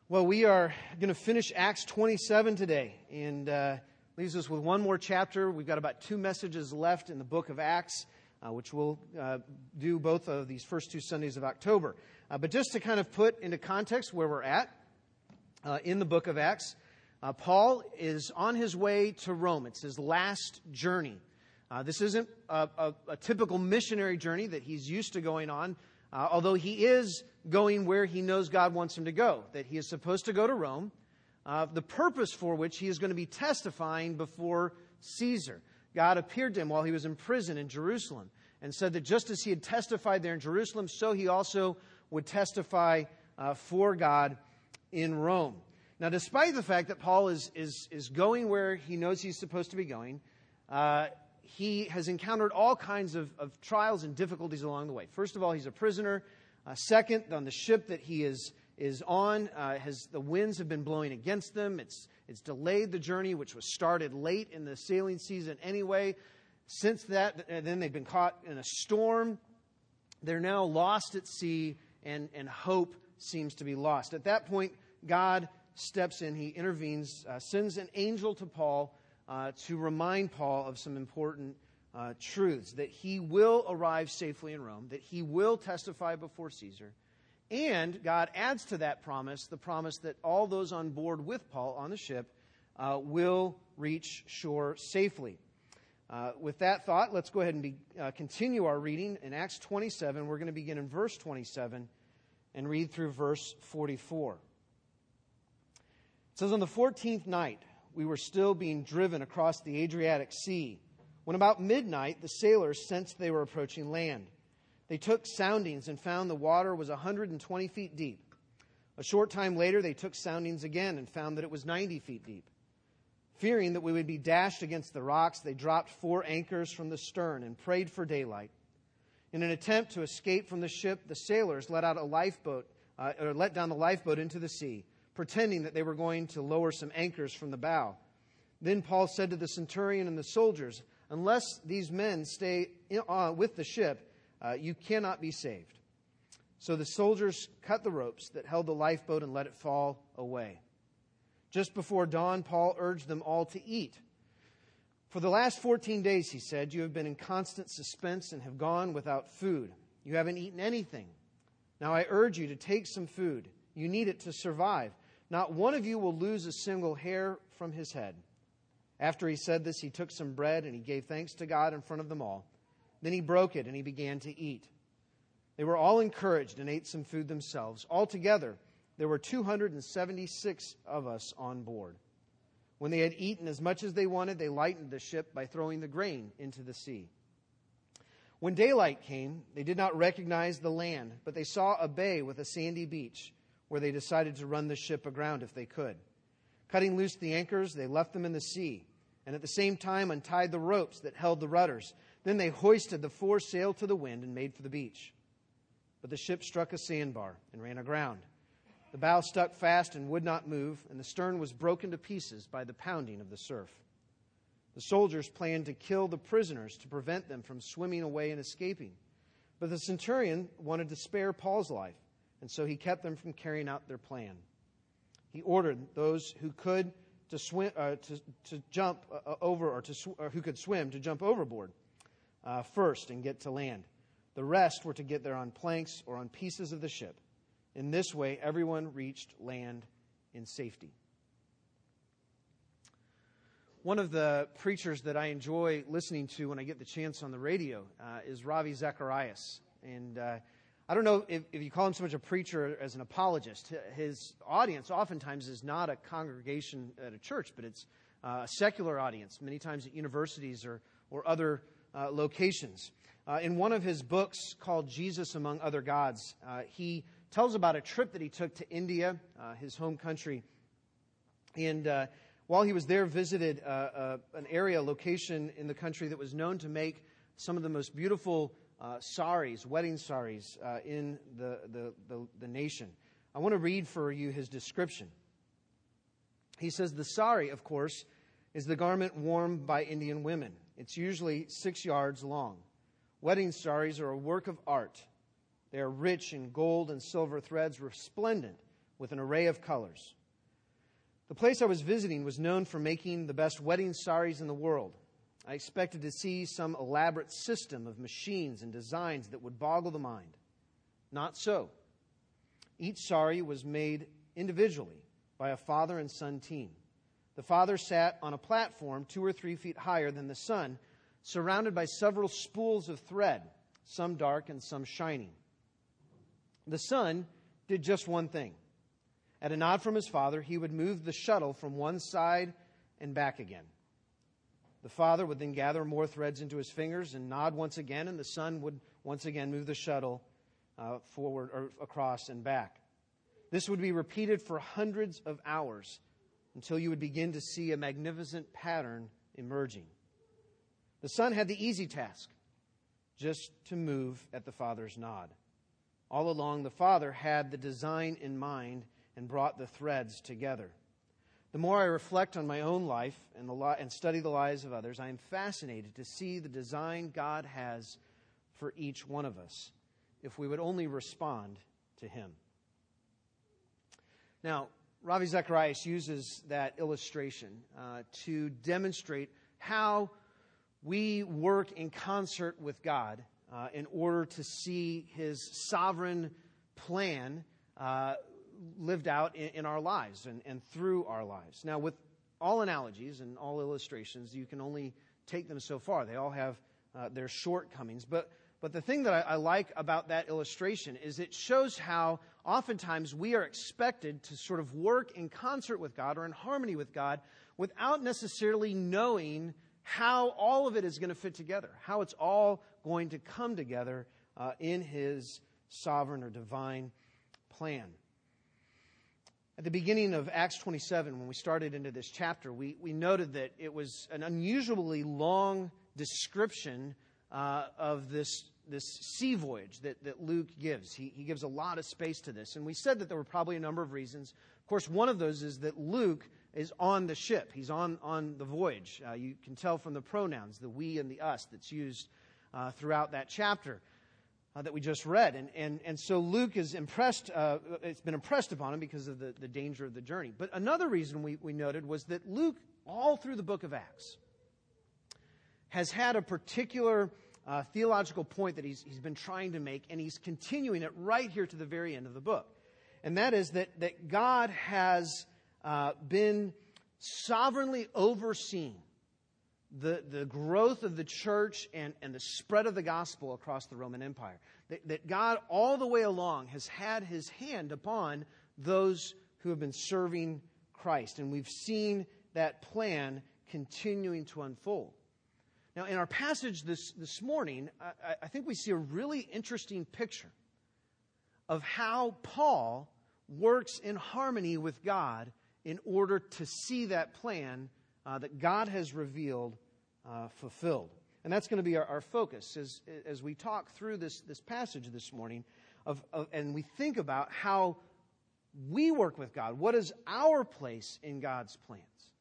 Well, we are going to finish Acts 27 today, and leaves us with one more chapter. We've got about 2 messages left in the book of Acts, which we'll do both of these first 2 Sundays of October. But just to kind of put into context where we're at in the book of Acts, Paul is on his way to Rome. It's his last journey. This isn't a typical missionary journey that he's used to going on, although he is going where he knows God wants him to go, that he is supposed to go to Rome, the purpose for which he is going to be testifying before Caesar. God appeared to him while he was in prison in Jerusalem and said that just as he had testified there in Jerusalem, so he also would testify for God in Rome. Now, despite the fact that Paul is going where he knows he's supposed to be going, he has encountered all kinds of trials and difficulties along the way. First of all, he's a prisoner. Second, on the ship that he is on, the winds have been blowing against them. It's delayed the journey, which was started late in the sailing season anyway. Since that, then they've been caught in a storm. They're now lost at sea, and hope seems to be lost. At that point, God steps in. He intervenes, sends an angel to Paul to remind Paul of some important truths, that he will arrive safely in Rome, that he will testify before Caesar, and God adds to that promise the promise that all those on board with Paul on the ship will reach shore safely. With that thought, let's go ahead and continue our reading in Acts 27. We're going to begin in verse 27 and read through verse 44. It says, "On the 14th night, we were still being driven across the Adriatic Sea, when about midnight the sailors sensed they were approaching land. They took soundings and found the water was 120 feet deep. A short time later they took soundings again and found that it was 90 feet deep. Fearing that we would be dashed against the rocks, they dropped 4 anchors from the stern and prayed for daylight. In an attempt to escape from the ship, the sailors let down the lifeboat into the sea, pretending that they were going to lower some anchors from the bow. Then Paul said to the centurion and the soldiers, 'Unless these men stay with the ship, you cannot be saved.' So the soldiers cut the ropes that held the lifeboat and let it fall away. Just before dawn, Paul urged them all to eat. 'For the last 14 days, he said, you have been in constant suspense and have gone without food. You haven't eaten anything. Now I urge you to take some food. You need it to survive. Not one of you will lose a single hair from his head.' After he said this, he took some bread and he gave thanks to God in front of them all. Then he broke it and he began to eat. They were all encouraged and ate some food themselves. Altogether, there were 276 of us on board. When they had eaten as much as they wanted, they lightened the ship by throwing the grain into the sea. When daylight came, they did not recognize the land, but they saw a bay with a sandy beach, where they decided to run the ship aground if they could. Cutting loose the anchors, they left them in the sea, and at the same time untied the ropes that held the rudders. Then they hoisted the foresail to the wind and made for the beach. But the ship struck a sandbar and ran aground. The bow stuck fast and would not move, and the stern was broken to pieces by the pounding of the surf. The soldiers planned to kill the prisoners to prevent them from swimming away and escaping. But the centurion wanted to spare Paul's life, and so he kept them from carrying out their plan. He ordered those who could to swim to jump over, or who could swim to jump overboard first and get to land. The rest were to get there on planks or on pieces of the ship. In this way, everyone reached land in safety." One of the preachers that I enjoy listening to when I get the chance on the radio is Ravi Zacharias. And I don't know if you call him so much a preacher as an apologist. His audience oftentimes is not a congregation at a church, but it's a secular audience, many times at universities or other locations. In one of his books called Jesus Among Other Gods, he tells about a trip that he took to India, his home country. And while he was there, visited an area, location in the country that was known to make some of the most beautiful saris, wedding saris, in the nation. I want to read for you his description. He says, "The sari, of course, is the garment worn by Indian women. It's usually 6 yards long. Wedding saris are a work of art. They are rich in gold and silver threads, resplendent with an array of colors. The place I was visiting was known for making the best wedding saris in the world. I expected to see some elaborate system of machines and designs that would boggle the mind. Not so. Each sari was made individually by a father and son team. The father sat on a platform 2 or 3 feet higher than the son, surrounded by several spools of thread, some dark and some shining. The son did just one thing. At a nod from his father, he would move the shuttle from one side and back again. The father would then gather more threads into his fingers and nod once again, and the son would once again move the shuttle forward or across and back. This would be repeated for hundreds of hours until you would begin to see a magnificent pattern emerging. The son had the easy task, just to move at the father's nod. All along, the father had the design in mind and brought the threads together. The more I reflect on my own life and study the lives of others, I am fascinated to see the design God has for each one of us, if we would only respond to Him. Now, Ravi Zacharias uses that illustration to demonstrate how we work in concert with God in order to see His sovereign plan lived out in our lives and through our lives. Now, with all analogies and all illustrations, you can only take them so far. They all have their shortcomings. But the thing that I like about that illustration is it shows how oftentimes we are expected to sort of work in concert with God or in harmony with God without necessarily knowing how all of it is going to fit together, how it's all going to come together in His sovereign or divine plan. At the beginning of Acts 27, when we started into this chapter, we noted that it was an unusually long description of this sea voyage that Luke gives. He gives a lot of space to this. And we said that there were probably a number of reasons. Of course, one of those is that Luke is on the ship. He's on the voyage. You can tell from the pronouns, the we and the us, that's used throughout that chapter that we just read. And so Luke is impressed, it's been impressed upon him because of the danger of the journey. But another reason we noted was that Luke, all through the book of Acts, has had a particular theological point that he's been trying to make, and he's continuing it right here to the very end of the book. And that is that God has been sovereignly overseeing the growth of the church and the spread of the gospel across the Roman Empire. That God all the way along has had His hand upon those who have been serving Christ. And we've seen that plan continuing to unfold. Now, in our passage this morning, I think we see a really interesting picture of how Paul works in harmony with God in order to see that plan that God has revealed fulfilled. And that's going to be our focus as we talk through this passage this morning and we think about how we work with God. What is our place in God's plans?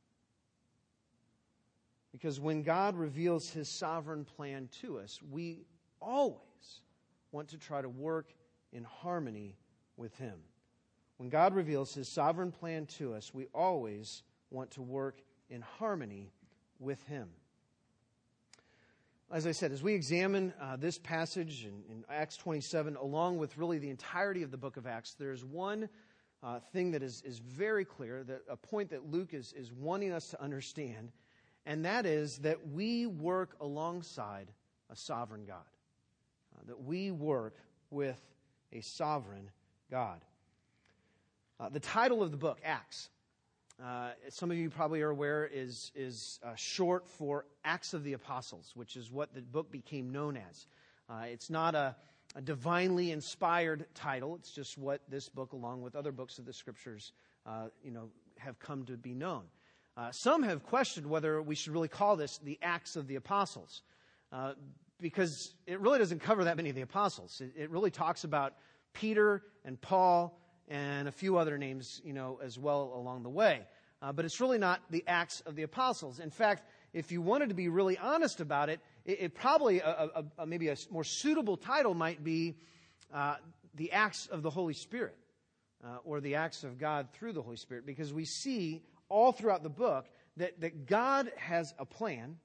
Because when God reveals His sovereign plan to us, we always want to try to work in harmony with Him. When God reveals His sovereign plan to us, we always want to work in harmony with Him. As I said, as we examine this passage in Acts 27, along with really the entirety of the book of Acts, there's one thing that is very clear, that a point that Luke is wanting us to understand, and that is that we work alongside a sovereign God. That we work with a sovereign God. The title of the book, Acts, some of you probably are aware, is short for Acts of the Apostles, which is what the book became known as. It's not a divinely inspired title. It's just what this book, along with other books of the Scriptures, have come to be known. Some have questioned whether we should really call this the Acts of the Apostles, because it really doesn't cover that many of the apostles. It really talks about Peter and Paul and a few other names, as well along the way. But it's really not the Acts of the Apostles. In fact, if you wanted to be really honest about it, it probably, maybe a more suitable title might be the Acts of the Holy Spirit. or the acts of God through the Holy Spirit, because we see all throughout the book that God has a plan.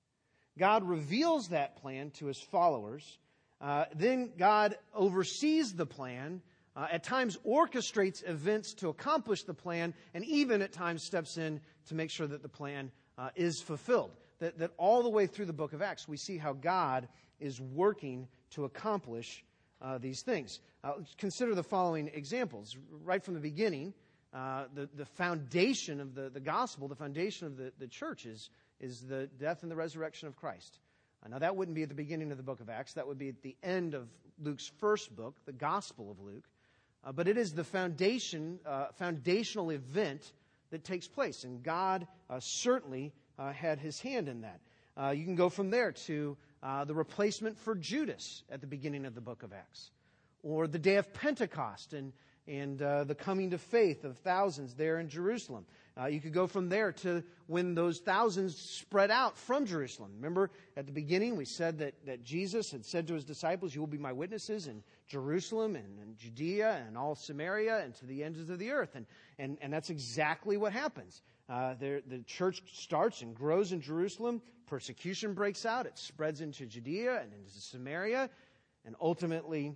God reveals that plan to His followers. Then God oversees the plan, at times orchestrates events to accomplish the plan, and even at times steps in to make sure that the plan is fulfilled. That all the way through the book of Acts, we see how God is working to accomplish these things. Consider the following examples. Right from the beginning, the foundation of the gospel, the foundation of the church is the death and the resurrection of Christ. Now, that wouldn't be at the beginning of the book of Acts. That would be at the end of Luke's first book, the Gospel of Luke. But it is the foundational event that takes place, and God certainly had His hand in that. You can go from there to the replacement for Judas at the beginning of the book of Acts, or the day of Pentecost and the coming to faith of thousands there in Jerusalem. You could go from there to when those thousands spread out from Jerusalem. Remember, at the beginning we said that Jesus had said to His disciples, "You will be my witnesses in Jerusalem and Judea and all Samaria and to the ends of the earth." And that's exactly what happens. The church starts and grows in Jerusalem. Persecution breaks out. It spreads into Judea and into Samaria, and ultimately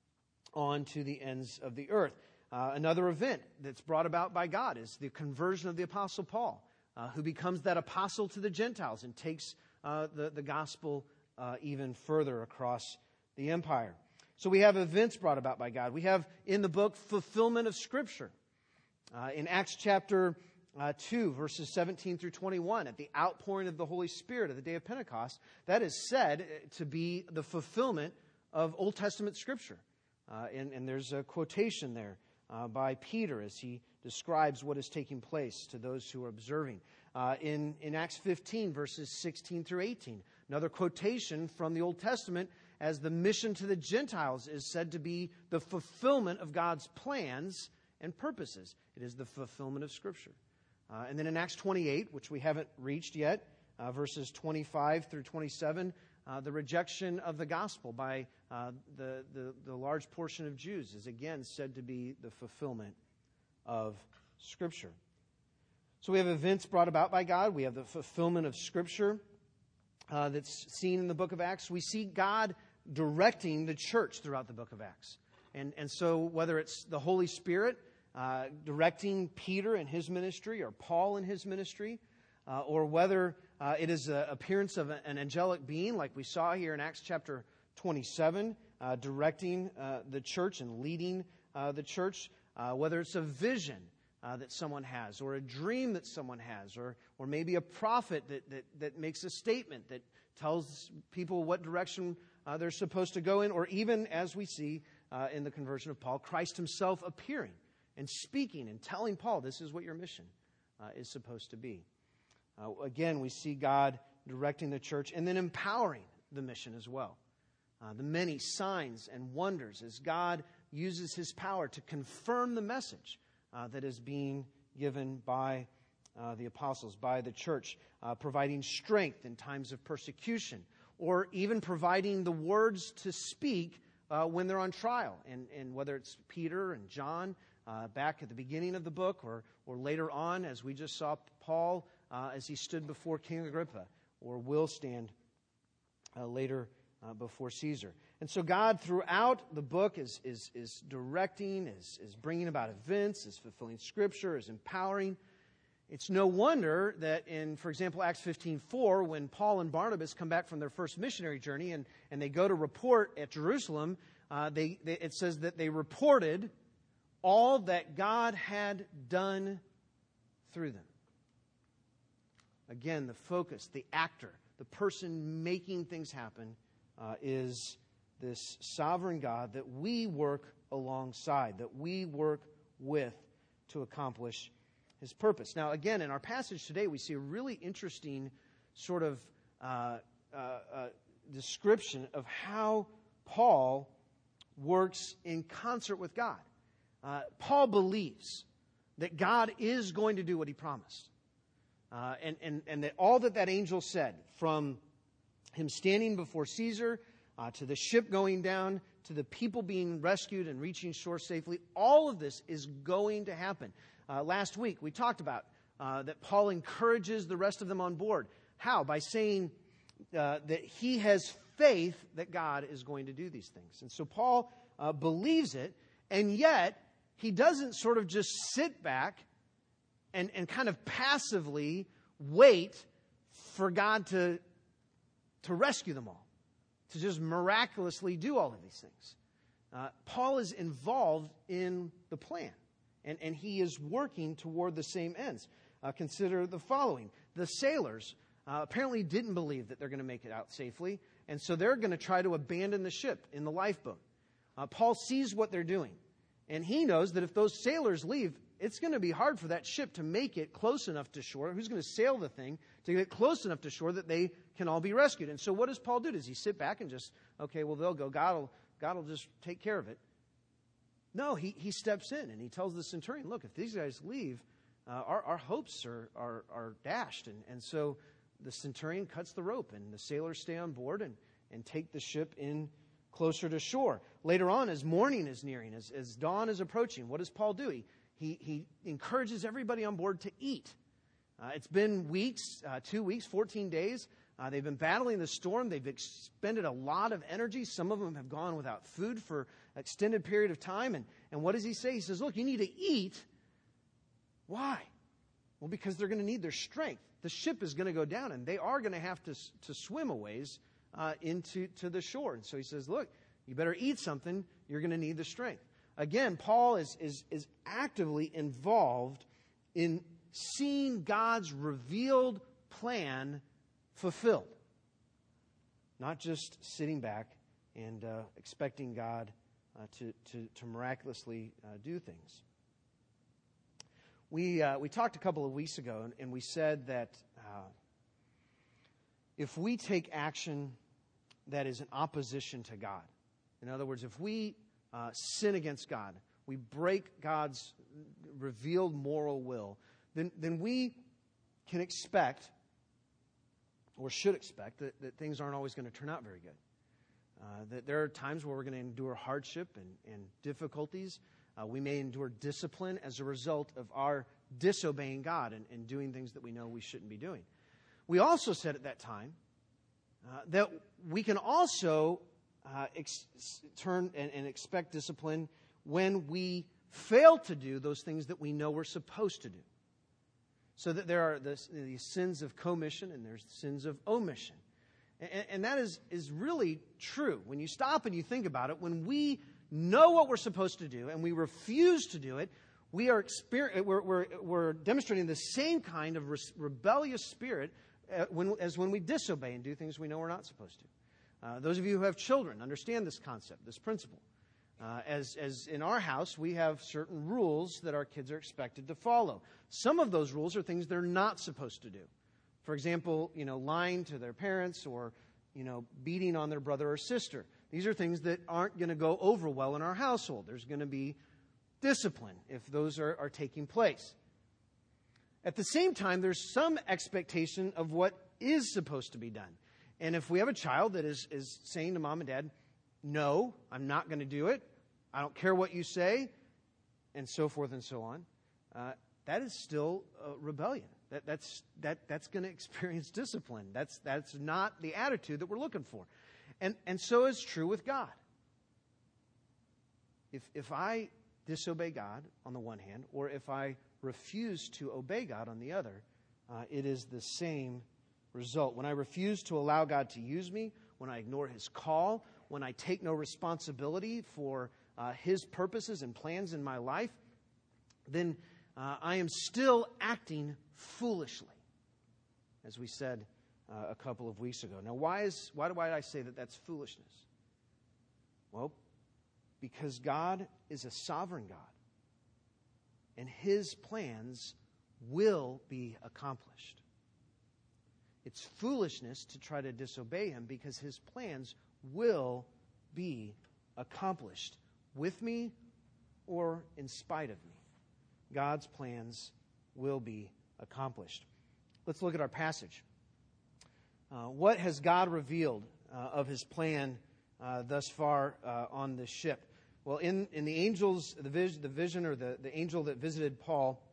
on to the ends of the earth. Another event that's brought about by God is the conversion of the Apostle Paul, who becomes that apostle to the Gentiles and takes the gospel even further across the empire. So we have events brought about by God. We have in the book fulfillment of Scripture. In Acts chapter 2, verses 17 through 21, at the outpouring of the Holy Spirit at the day of Pentecost, that is said to be the fulfillment of Old Testament Scripture. And there's a quotation there by Peter as he describes what is taking place to those who are observing. In Acts 15, verses 16 through 18, another quotation from the Old Testament as the mission to the Gentiles is said to be the fulfillment of God's plans and purposes. It is the fulfillment of Scripture. And then in Acts 28, which we haven't reached yet, verses 25 through 27, the rejection of the gospel by the large portion of Jews is again said to be the fulfillment of Scripture. So we have events brought about by God. We have the fulfillment of Scripture that's seen in the book of Acts. We see God directing the church throughout the book of Acts. And so whether it's the Holy Spirit directing Peter in his ministry or Paul in his ministry, or whether it is an appearance of an angelic being like we saw here in Acts chapter 27, directing the church and leading the church, whether it's a vision that someone has, or a dream that someone has, or maybe a prophet that makes a statement that tells people what direction they're supposed to go in, or even, as we see in the conversion of Paul, Christ Himself appearing and speaking and telling Paul, this is what your mission is supposed to be. Again, we see God directing the church and then empowering the mission as well. The many signs and wonders as God uses His power to confirm the message that is being given by the apostles, by the church, providing strength in times of persecution, or even providing the words to speak when they're on trial. And whether it's Peter and John back at the beginning of the book, or later on, as we just saw Paul as he stood before King Agrippa, or will stand later before Caesar. And so God, throughout the book, is directing, is bringing about events, is fulfilling Scripture, is empowering. It's no wonder that in, for example, Acts 15:4, when Paul and Barnabas come back from their first missionary journey and they go to report at Jerusalem, it says that they reported all that God had done through them. Again, the focus, the actor, the person making things happen is this sovereign God that we work alongside, that we work with to accomplish His purpose. Now, again, in our passage today, we see a really interesting sort of description of how Paul works in concert with God. Paul believes that God is going to do what He promised. And that all that angel said, from him standing before Caesar, to the ship going down, to the people being rescued and reaching shore safely. All of this is going to happen. Last week we talked about that Paul encourages the rest of them on board. How? By saying that he has faith that God is going to do these things. And so Paul believes it, and yet he doesn't sort of just sit back and kind of passively wait for God to rescue them all, to just miraculously do all of these things. Paul is involved in the plan, and he is working toward the same ends. Consider the following. The sailors apparently didn't believe that they're going to make it out safely, and so they're going to try to abandon the ship in the lifeboat. Paul sees what they're doing, and he knows that if those sailors leave, it's going to be hard for that ship to make it close enough to shore. Who's going to sail the thing to get close enough to shore that they can all be rescued? And so what does Paul do? Does he sit back and just, okay, well, they'll go. God will just take care of it. No, he steps in and he tells the centurion, look, if these guys leave, our hopes are dashed. And so the centurion cuts the rope, and the sailors stay on board and take the ship in closer to shore. Later on, as morning is nearing, as dawn is approaching, what does Paul do? He encourages everybody on board to eat. It's been weeks, 2 weeks, 14 days. They've been battling the storm. They've expended a lot of energy. Some of them have gone without food for an extended period of time. And what does he say? He says, look, you need to eat. Why? Well, because they're going to need their strength. The ship is going to go down, and they are going to have to swim a ways into the shore. And so he says, look, you better eat something. You're going to need the strength. Again, Paul is actively involved in seeing God's revealed plan fulfilled. Not just sitting back and expecting God to miraculously do things. We talked a couple of weeks ago, and we said that if we take action that is in opposition to God, in other words, if we sin against God, we break God's revealed moral will, then we can expect, or should expect, that things aren't always going to turn out very good. That there are times where we're going to endure hardship and difficulties. We may endure discipline as a result of our disobeying God and doing things that we know we shouldn't be doing. We also said at that time that we can also turn and expect discipline when we fail to do those things that we know we're supposed to do. So that there are the sins of commission and there's sins of omission. And that is really true. When you stop and you think about it, when we know what we're supposed to do and we refuse to do it, we're demonstrating the same kind of rebellious spirit as when we disobey and do things we know we're not supposed to. Those of you who have children understand this concept, this principle. As in our house, we have certain rules that our kids are expected to follow. Some of those rules are things they're not supposed to do. For example, lying to their parents or, beating on their brother or sister. These are things that aren't going to go over well in our household. There's going to be discipline if those are taking place. At the same time, there's some expectation of what is supposed to be done. And if we have a child that is saying to mom and dad, no, I'm not going to do it, I don't care what you say, and so forth and so on, that is still rebellion. That's going to experience discipline. That's not the attitude that we're looking for. And so is true with God. If I disobey God on the one hand, or if I refuse to obey God on the other, it is the same result. When I refuse to allow God to use me, when I ignore His call, when I take no responsibility for His purposes and plans in my life, then I am still acting foolishly, as we said a couple of weeks ago. Now, why do I say that that's foolishness? Well, because God is a sovereign God, and His plans will be accomplished. It's foolishness to try to disobey Him because His plans will be accomplished with me or in spite of me. God's plans will be accomplished. Let's look at our passage. What has God revealed of His plan thus far on this ship? Well, in the angels, the vision or the angel that visited Paul,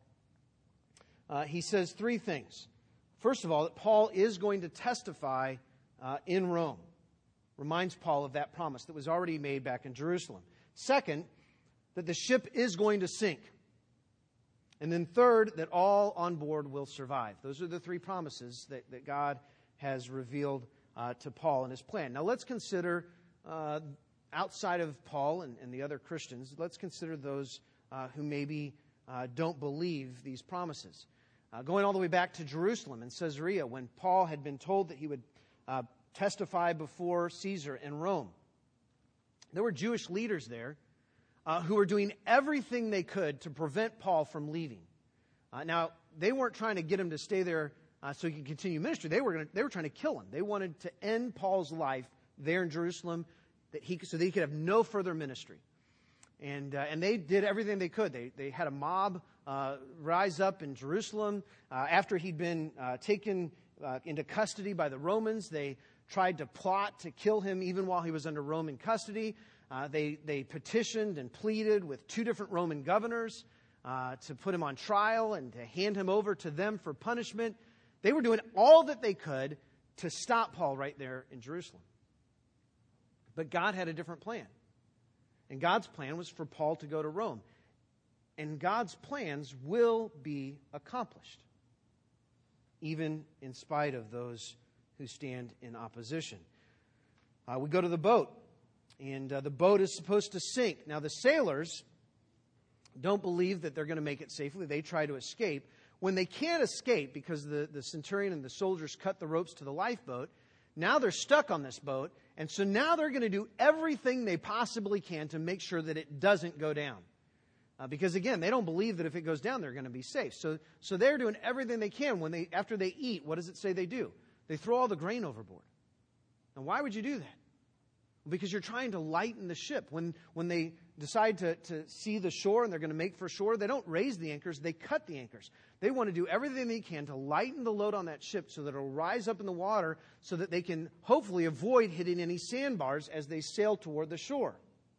he says three things. First of all, that Paul is going to testify in Rome. Reminds Paul of that promise that was already made back in Jerusalem. Second, that the ship is going to sink. And then third, that all on board will survive. Those are the three promises that God has revealed to Paul in his plan. Now let's consider, outside of Paul and the other Christians, let's consider those who maybe don't believe these promises. Going all the way back to Jerusalem and Caesarea, when Paul had been told that he would testify before Caesar in Rome, there were Jewish leaders there who were doing everything they could to prevent Paul from leaving. Now, they weren't trying to get him to stay there so he could continue ministry. They were trying to kill him. They wanted to end Paul's life there in Jerusalem so that he could have no further ministry. And they did everything they could. They had a mob rise up in Jerusalem. After he'd been taken into custody by the Romans, they tried to plot to kill him even while he was under Roman custody. They petitioned and pleaded with two different Roman governors to put him on trial and to hand him over to them for punishment. They were doing all that they could to stop Paul right there in Jerusalem. But God had a different plan. And God's plan was for Paul to go to Rome. And God's plans will be accomplished, even in spite of those who stand in opposition. We go to the boat, and the boat is supposed to sink. Now, the sailors don't believe that they're going to make it safely. They try to escape. When they can't escape because the centurion and the soldiers cut the ropes to the lifeboat, now they're stuck on this boat, and so now they're going to do everything they possibly can to make sure that it doesn't go down. Because again, they don't believe that if it goes down, they're going to be safe. So they're doing everything they can. After they eat, what does it say they do? They throw all the grain overboard. And why would you do that? Because you're trying to lighten the ship. When they decide to see the shore and they're going to make for shore, they don't raise the anchors, they cut the anchors. They want to do everything they can to lighten the load on that ship so that it'll rise up in the water so that they can hopefully avoid hitting any sandbars as they sail toward the shore.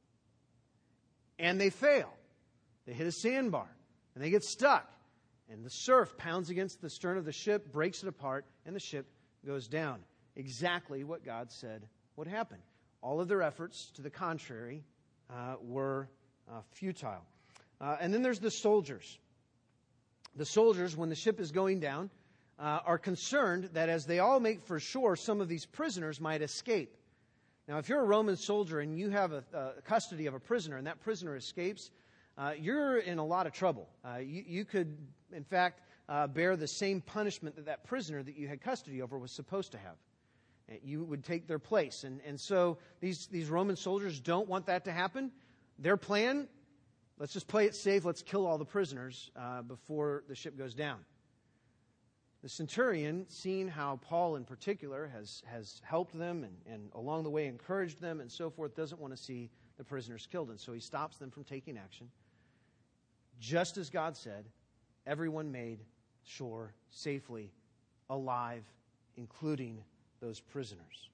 And they fail. They hit a sandbar and they get stuck. And the surf pounds against the stern of the ship, breaks it apart, and the ship goes down. Exactly what God said would happen. All of their efforts to the contrary were futile. And then there's the soldiers. The soldiers, when the ship is going down, are concerned that as they all make for shore, some of these prisoners might escape. Now, if you're a Roman soldier and you have a custody of a prisoner and that prisoner escapes, you're in a lot of trouble. You could, in fact, bear the same punishment that prisoner that you had custody over was supposed to have. You would take their place. And so these Roman soldiers don't want that to happen. Their plan, let's just play it safe. Let's kill all the prisoners before the ship goes down. The centurion, seeing how Paul in particular has helped them and along the way encouraged them and so forth, doesn't want to see the prisoners killed. And so he stops them from taking action. Just as God said, everyone made shore safely, alive, including those prisoners.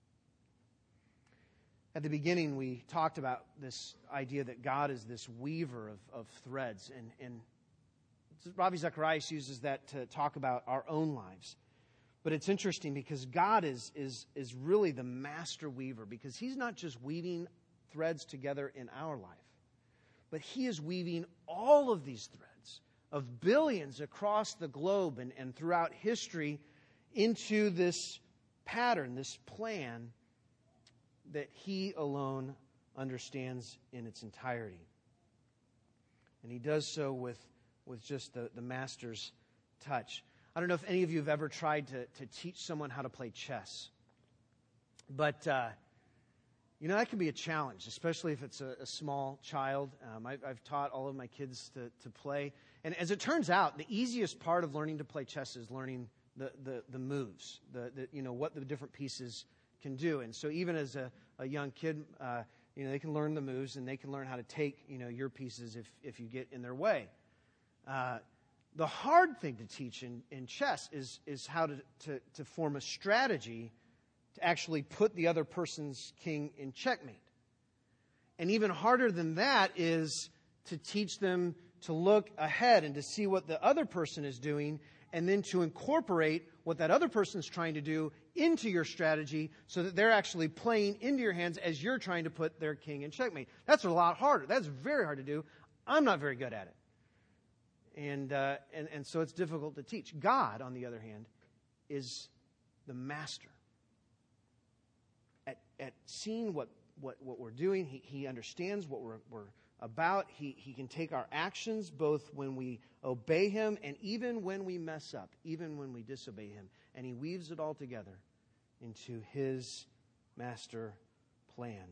At the beginning, we talked about this idea that God is this weaver of threads. And Ravi Zacharias uses that to talk about our own lives. But it's interesting because God is really the master weaver, because He's not just weaving threads together in our life, but He is weaving all of these threads of billions across the globe and throughout history into this pattern, this plan that He alone understands in its entirety. And He does so with just the master's touch. I don't know if any of you have ever tried to teach someone how to play chess. But, that can be a challenge, especially if it's a small child. I've taught all of my kids to play. And as it turns out, the easiest part of learning to play chess is learning the moves, what the different pieces can do. And so even as a young kid, they can learn the moves and they can learn how to take, your pieces if you get in their way. The hard thing to teach in chess is how to form a strategy to actually put the other person's king in checkmate. And even harder than that is to teach them to look ahead and to see what the other person is doing, and then to incorporate what that other person is trying to do into your strategy so that they're actually playing into your hands as you're trying to put their king in checkmate. That's a lot harder. That's very hard to do. I'm not very good at it. And so it's difficult to teach. God, on the other hand, is the master at seeing what we're doing. He understands what we're about. He can take our actions both when we obey Him and even when we mess up, even when we disobey Him. And He weaves it all together into His master plan.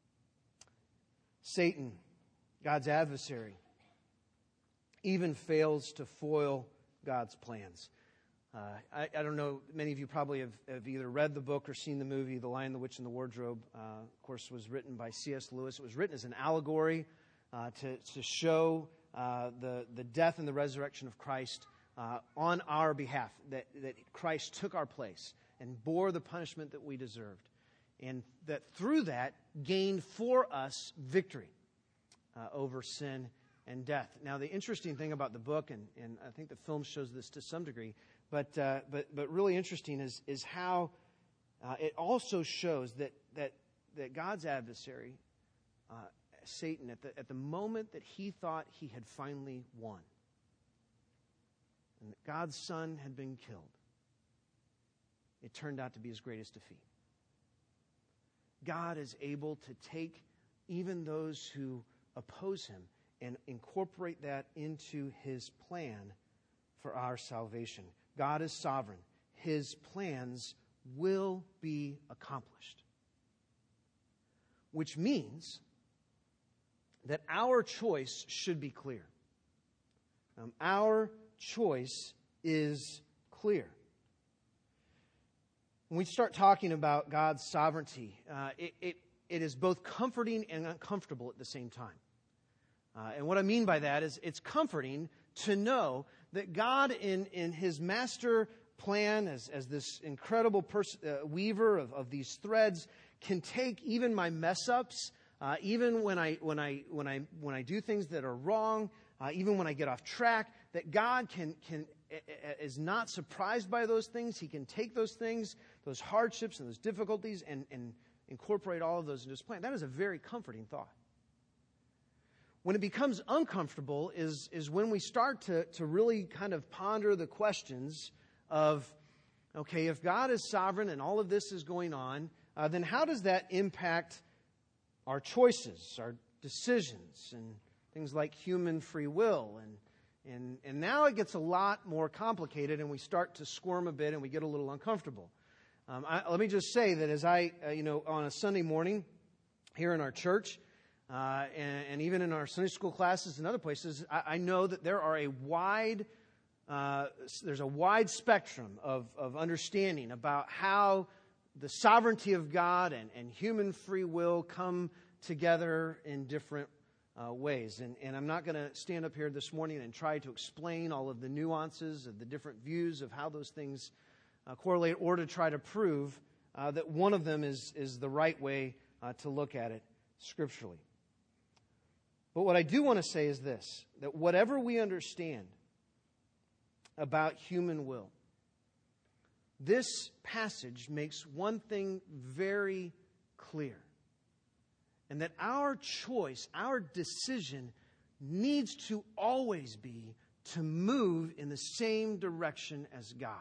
Satan, God's adversary, even fails to foil God's plans. I don't know, many of you probably have either read the book or seen the movie, The Lion, the Witch, and the Wardrobe. Of course, was written by C.S. Lewis. It was written as an allegory to show the death and the resurrection of Christ on our behalf, that Christ took our place and bore the punishment that we deserved, and that through that gained for us victory over sin and death. Now, the interesting thing about the book, and I think the film shows this to some degree, but really interesting is how it also shows that God's adversary, Satan, at the moment that he thought he had finally won, and that God's Son had been killed, it turned out to be his greatest defeat. God is able to take even those who oppose Him and incorporate that into His plan for our salvation. God is sovereign. His plans will be accomplished. Which means that our choice should be clear. Our choice is clear. When we start talking about God's sovereignty, it is both comforting and uncomfortable at the same time. And what I mean by that is it's comforting to know that God in His master plan as this incredible weaver of these threads can take even my mess ups, even when I do things that are wrong, even when I get off track, that God is not surprised by those things. He can take those things, those hardships and those difficulties, and incorporate all of those into His plan. That is a very comforting thought. When it becomes uncomfortable is when we start to really kind of ponder the questions of, okay, if God is sovereign and all of this is going on, then how does that impact our choices, our decisions, and things like human free will? And now it gets a lot more complicated, and we start to squirm a bit, and we get a little uncomfortable. Let me just say that as on a Sunday morning here in our church, and even in our Sunday school classes and other places, I know that there are there's a wide spectrum of understanding about how the sovereignty of God and human free will come together in different ways. And I'm not going to stand up here this morning and try to explain all of the nuances of the different views of how those things correlate, or to try to prove that one of them is the right way to look at it scripturally. But what I do want to say is this, that whatever we understand about human will, this passage makes one thing very clear, and that our choice, our decision, needs to always be to move in the same direction as God.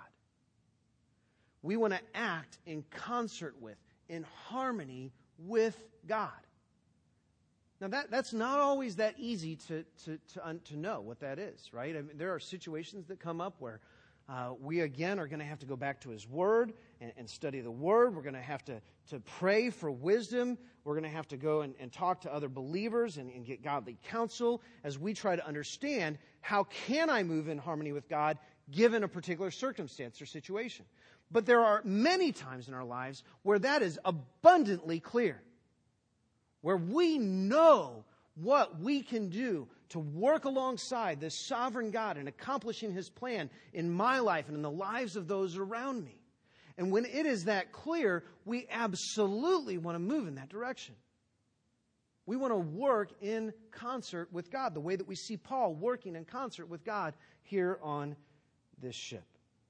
We want to act in concert with, in harmony with God. Now, that's not always that easy to know what that is, right? I mean, there are situations that come up where we, again, are going to have to go back to His Word and study the Word. We're going to have to pray for wisdom. We're going to have to go and talk to other believers and get godly counsel as we try to understand, how can I move in harmony with God given a particular circumstance or situation? But there are many times in our lives where that is abundantly clear, where we know what we can do to work alongside this sovereign God in accomplishing His plan in my life and in the lives of those around me. And when it is that clear, we absolutely want to move in that direction. We want to work in concert with God, the way that we see Paul working in concert with God here on this ship.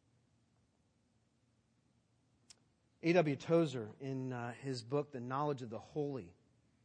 A.W. Tozer, in his book, The Knowledge of the Holy,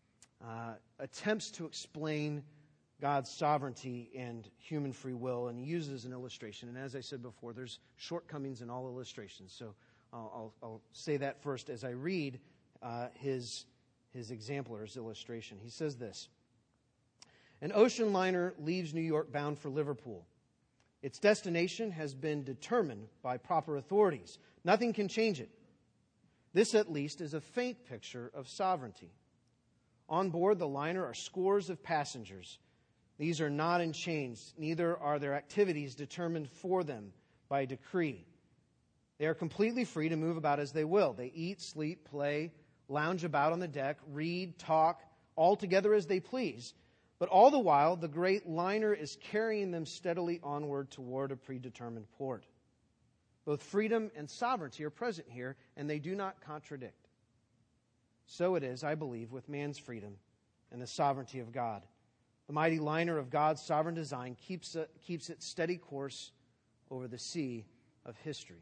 attempts to explain God's sovereignty and human free will, and he uses an illustration. And as I said before, there's shortcomings in all illustrations. So I'll say that first as I read his example or his illustration. He says this: an ocean liner leaves New York bound for Liverpool. Its destination has been determined by proper authorities. Nothing can change it. This, at least, is a faint picture of sovereignty. On board the liner are scores of passengers. These are not in chains, neither are their activities determined for them by decree. They are completely free to move about as they will. They eat, sleep, play, lounge about on the deck, read, talk, all together as they please. But all the while, the great liner is carrying them steadily onward toward a predetermined port. Both freedom and sovereignty are present here, and they do not contradict. So it is, I believe, with man's freedom and the sovereignty of God. The mighty liner of God's sovereign design keeps its steady course over the sea of history.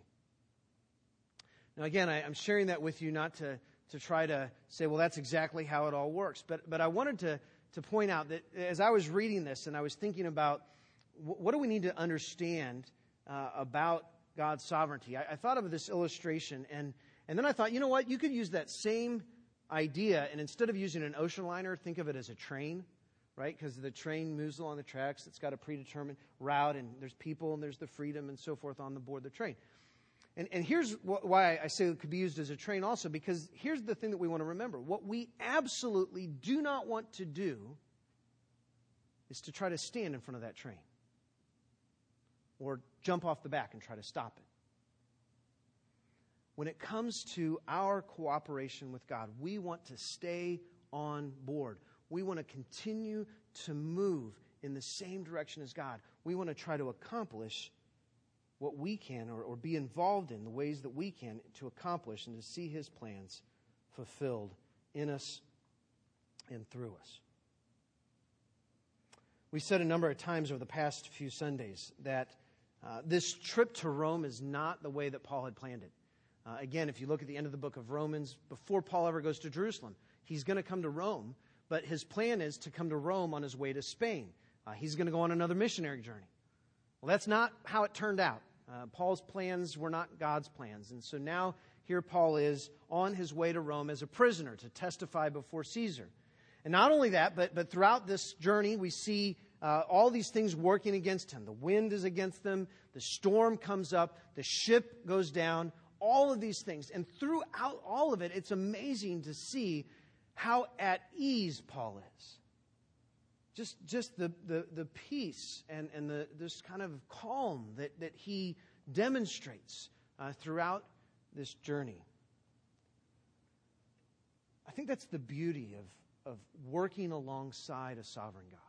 Now again, I'm sharing that with you not to try to say, well, that's exactly how it all works. But I wanted to point out that as I was reading this and I was thinking about what do we need to understand about God's sovereignty, I thought of this illustration, and then I thought, you know what, you could use that same idea, and instead of using an ocean liner, think of it as a train, right? Because the train moves along the tracks, it's got a predetermined route, and there's people, and there's the freedom, and so forth on the board of the train. And here's why I say it could be used as a train also, because here's the thing that we want to remember. What we absolutely do not want to do is to try to stand in front of that train or jump off the back and try to stop it. When it comes to our cooperation with God, we want to stay on board. We want to continue to move in the same direction as God. We want to try to accomplish what we can or be involved in the ways that we can to accomplish and to see His plans fulfilled in us and through us. We said a number of times over the past few Sundays that this trip to Rome is not the way that Paul had planned it. Again, if you look at the end of the book of Romans, before Paul ever goes to Jerusalem, he's going to come to Rome, but his plan is to come to Rome on his way to Spain. He's going to go on another missionary journey. Well, that's not how it turned out. Paul's plans were not God's plans. And so now here Paul is on his way to Rome as a prisoner to testify before Caesar. And not only that, but throughout this journey we see all these things working against him. The wind is against them. The storm comes up. The ship goes down. All of these things. And throughout all of it, it's amazing to see how at ease Paul is. Just the peace and this kind of calm that he demonstrates throughout this journey. I think that's the beauty of working alongside a sovereign God.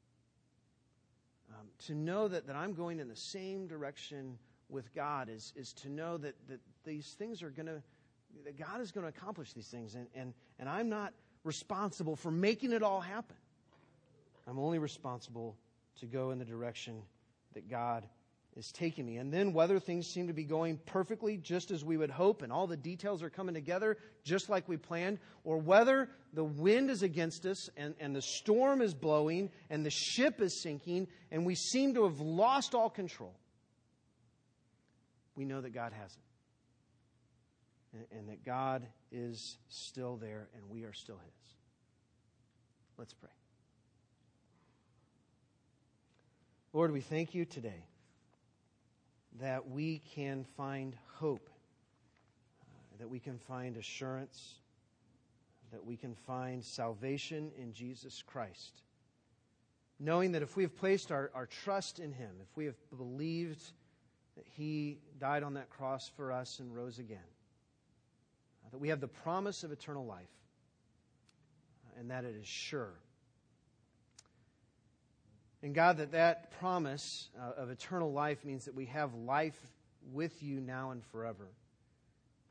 To know that I'm going in the same direction with God is to know that these things are going to, that God is going to accomplish these things. And I'm not responsible for making it all happen. I'm only responsible to go in the direction that God is taking me. And then whether things seem to be going perfectly just as we would hope and all the details are coming together just like we planned, or whether the wind is against us and the storm is blowing and the ship is sinking and we seem to have lost all control, we know that God hasn't. And that God is still there and we are still His. Let's pray. Lord, we thank You today that we can find hope, that we can find assurance, that we can find salvation in Jesus Christ. Knowing that if we have placed our trust in Him, if we have believed that He died on that cross for us and rose again, that we have the promise of eternal life, and that it is sure. And God, that promise of eternal life means that we have life with You now and forever.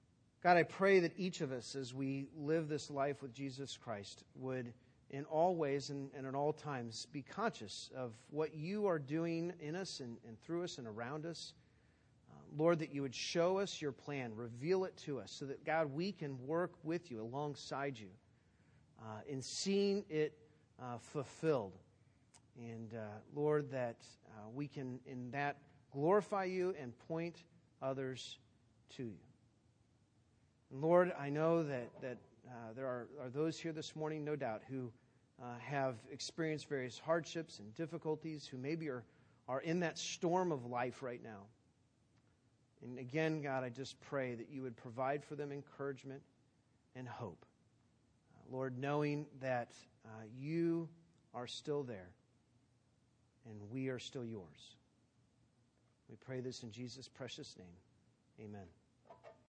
God, I pray that each of us, as we live this life with Jesus Christ, would in all ways and at all times be conscious of what you are doing in us and through us and around us. Lord, that you would show us your plan, reveal it to us, so that, God, we can work with you, alongside you, in seeing it fulfilled. And, Lord, that we can, in that, glorify you and point others to you. And Lord, I know that there are those here this morning, no doubt, who have experienced various hardships and difficulties, who maybe are in that storm of life right now. And again, God, I just pray that you would provide for them encouragement and hope. Lord, knowing that you are still there and we are still yours. We pray this in Jesus' precious name. Amen.